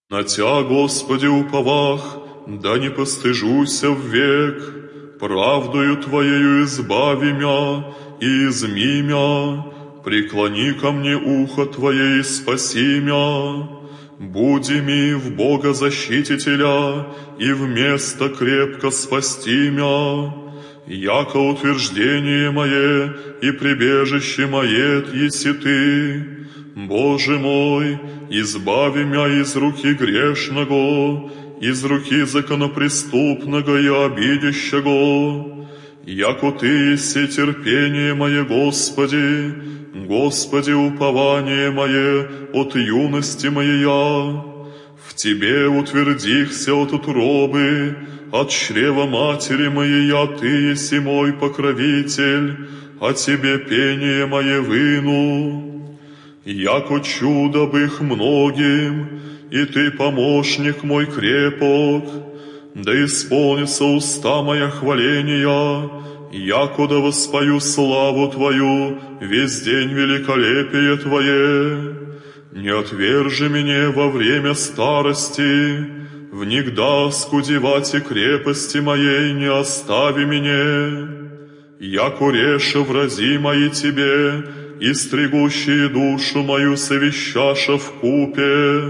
На Тя, Господи, уповах, да не постыжуся ввек, правдою Твоею избави мя и изми мя, преклони ко мне ухо Твое и спаси мя. Буди ми в Бога защитителя, и вместо крепко спасти мя. Яко утверждение мое и прибежище мое еси Ты. Боже мой, избави мя из руки грешного, из руки законопреступного и обидящего. Яко Ты еси терпение мое, Господи, Господи, упование мое от юности моя. В Тебе утвердихся от утробы, от чрева матери моей Ты еси мой покровитель, о Тебе пение мое выну. Яко чудо бых многим, и Ты помощник мой крепок, да исполнится уста моя хваления, яко да воспою славу Твою весь день великолепие Твое. Не отвержи меня во время старости, внегда скудевати крепости моей не остави меня. Яко реше врази мои Тебе, и стригущие душу мою совещаша вкупе,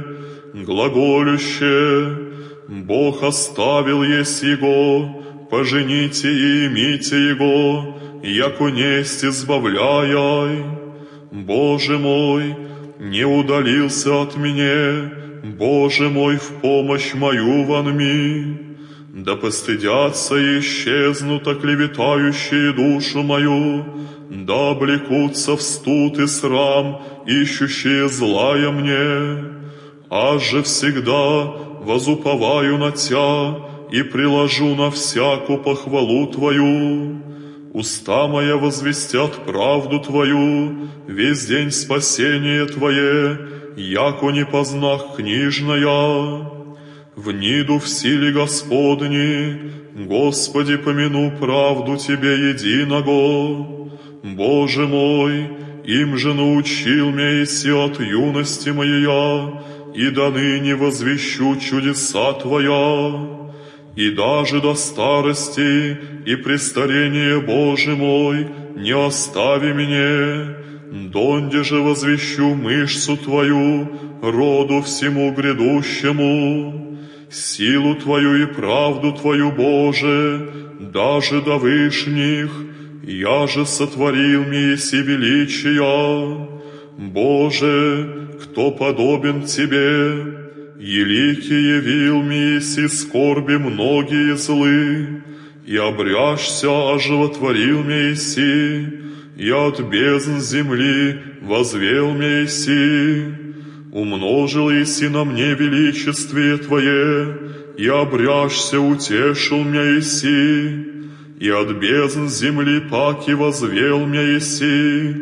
глаголюще: Бог оставил есть Его, пожените и имите Его, яко несть избавляй. Боже мой, не удалился от меня, Боже мой, в помощь мою вонми. Да постыдятся и исчезнут оклеветающие душу мою, да облекутся в студ и срам, ищущие злая мне. Аз же всегда возуповаю на Тя и приложу на всяку похвалу Твою. Уста моя возвестят правду Твою, весь день спасения Твое, яко не познах книжная. Вниду в силе Господни, Господи, помяну правду Тебе единого. Боже мой, им же научил меня еси от юности моя, и до ныне возвещу чудеса Твоя. И даже до старости и престарения, Боже мой, не остави меня, донде же возвещу мышцу Твою роду всему грядущему. Силу Твою и правду Твою, Боже, даже до вышних, я же сотворил мне еси величия. Боже, кто подобен Тебе? Еликий явил мне еси скорби многие злы, и обряжься оживотворил мне еси, и от бездн земли возвел мне еси. Умножил еси на мне величествие Твое, и обряжься утешил меня еси, и от бездн земли паки возвел меня еси.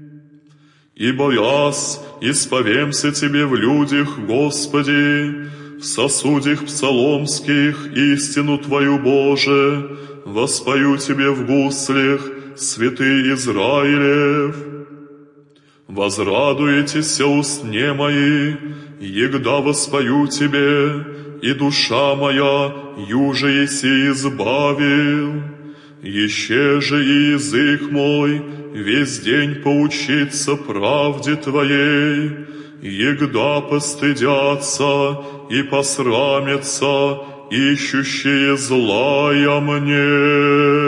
Ибо яс исповемся Тебе в людях, Господи, в сосудях псаломских истину Твою, Боже, воспою Тебе в гуслях, святый Израилев. Возрадуетеся устне мои, егда воспою Тебе, и душа моя юже еси избавил. Еще же и язык мой весь день поучится правде Твоей, егда постыдятся и посрамятся ищущие злая мне.